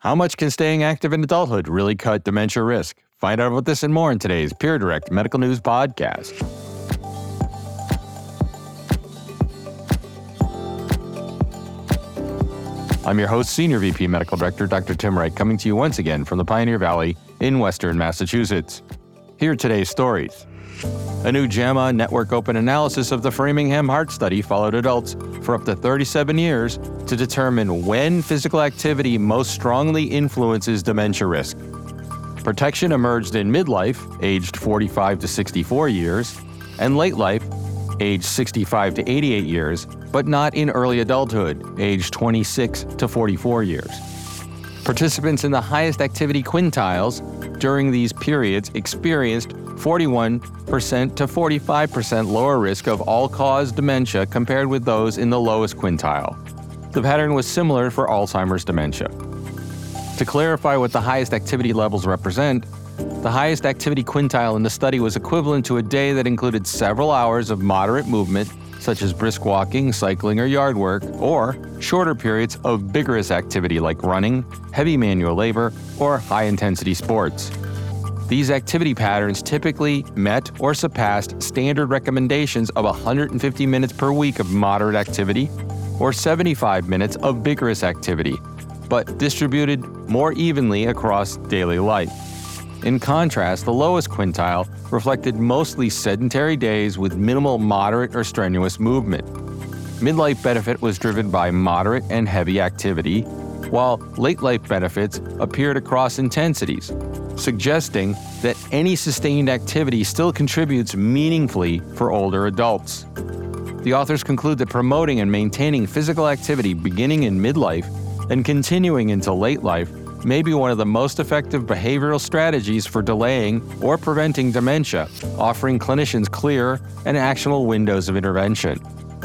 How much can staying active in adulthood really cut dementia risk? Find out about this and more in today's Peer Direct Medical News Podcast. I'm your host, Senior VP Medical Director Dr. Tim Wright, coming to you once again from the Pioneer Valley in Western Massachusetts. Here are today's stories. A new JAMA Network Open analysis of the Framingham Heart Study followed adults for up to 37 years to determine when physical activity most strongly influences dementia risk. Protection emerged in midlife, aged 45 to 64 years, and late life, aged 65 to 88 years, but not in early adulthood, aged 26 to 44 years. Participants in the highest activity quintiles during these periods experienced 41% to 45% lower risk of all-cause dementia compared with those in the lowest quintile. The pattern was similar for Alzheimer's dementia. To clarify what the highest activity levels represent, the highest activity quintile in the study was equivalent to a day that included several hours of moderate movement, such as brisk walking, cycling, or yard work, or shorter periods of vigorous activity like running, heavy manual labor, or high-intensity sports. These activity patterns typically met or surpassed standard recommendations of 150 minutes per week of moderate activity or 75 minutes of vigorous activity, but distributed more evenly across daily life. In contrast, the lowest quintile reflected mostly sedentary days with minimal moderate or strenuous movement. Midlife benefit was driven by moderate and heavy activity, while late life benefits appeared across intensities, suggesting that any sustained activity still contributes meaningfully for older adults. The authors conclude that promoting and maintaining physical activity beginning in midlife and continuing into late life may be one of the most effective behavioral strategies for delaying or preventing dementia, offering clinicians clear and actionable windows of intervention.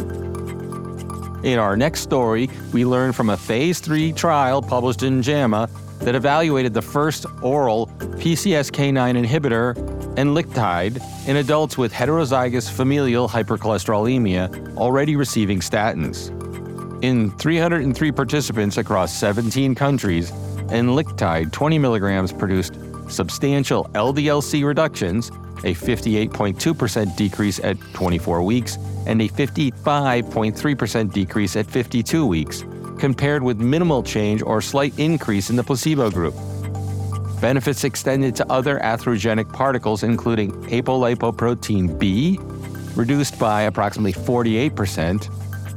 In our next story, we learn from a Phase 3 trial published in JAMA that evaluated the first oral PCSK9 inhibitor, Enlictide, in adults with heterozygous familial hypercholesterolemia already receiving statins. In 303 participants across 17 countries, Enlictide 20 milligrams produced substantial LDL-C reductions, a 58.2% decrease at 24 weeks, and a 55.3% decrease at 52 weeks, compared with minimal change or slight increase in the placebo group. Benefits extended to other atherogenic particles, including apolipoprotein B, reduced by approximately 48%,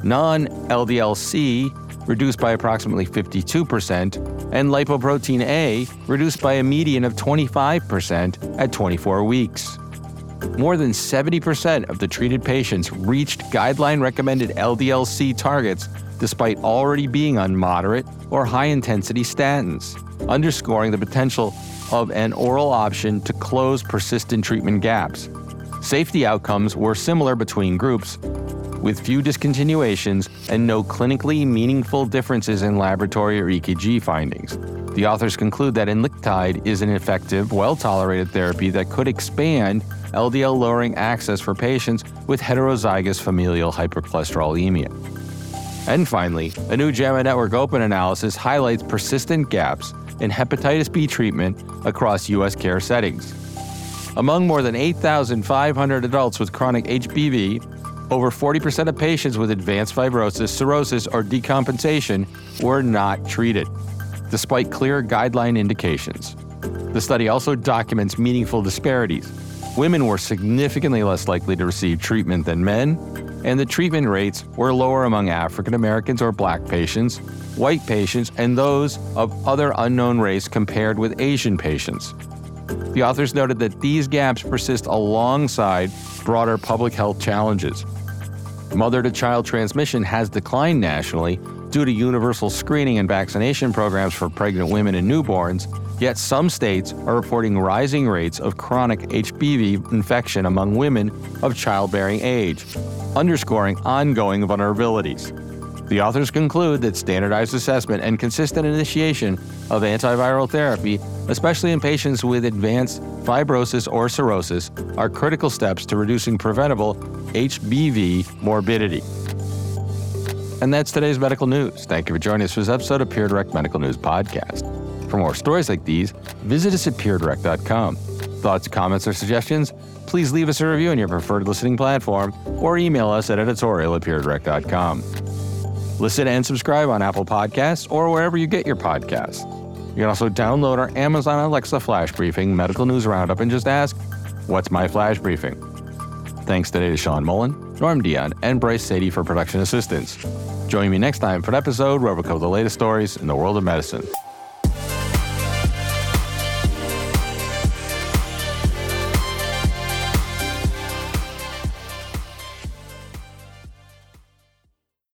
non-LDL-C, reduced by approximately 52%, and lipoprotein A, reduced by a median of 25% at 24 weeks. More than 70% of the treated patients reached guideline-recommended LDL-C targets despite already being on moderate or high-intensity statins, underscoring the potential of an oral option to close persistent treatment gaps. Safety outcomes were similar between groups, with few discontinuations and no clinically meaningful differences in laboratory or EKG findings. The authors conclude that Enlictide is an effective, well-tolerated therapy that could expand LDL-lowering access for patients with heterozygous familial hypercholesterolemia. And finally, a new JAMA Network Open analysis highlights persistent gaps in hepatitis B treatment across U.S. care settings. Among more than 8,500 adults with chronic HBV, over 40% of patients with advanced fibrosis, cirrhosis, or decompensation were not treated, despite clear guideline indications. The study also documents meaningful disparities. Women were significantly less likely to receive treatment than men, and the treatment rates were lower among African Americans or Black patients, white patients, and those of other unknown race compared with Asian patients. The authors noted that these gaps persist alongside broader public health challenges. Mother-to-child transmission has declined nationally due to universal screening and vaccination programs for pregnant women and newborns, yet some states are reporting rising rates of chronic HBV infection among women of childbearing age, underscoring ongoing vulnerabilities. The authors conclude that standardized assessment and consistent initiation of antiviral therapy, especially in patients with advanced fibrosis or cirrhosis, are critical steps to reducing preventable HBV morbidity. And that's today's medical news. Thank you for joining us for this episode of Peer Direct Medical News Podcast. For more stories like these, visit us at peerdirect.com. Thoughts, comments, or suggestions? Please leave us a review on your preferred listening platform or email us at editorial@peerdirect.com. Listen and subscribe on Apple Podcasts or wherever you get your podcasts. You can also download our Amazon Alexa Flash Briefing Medical News Roundup and just ask, "What's my Flash Briefing?" Thanks today to Sean Mullen, Norm Dion, and Bryce Sadie for production assistance. Join me next time for an episode where we cover the latest stories in the world of medicine.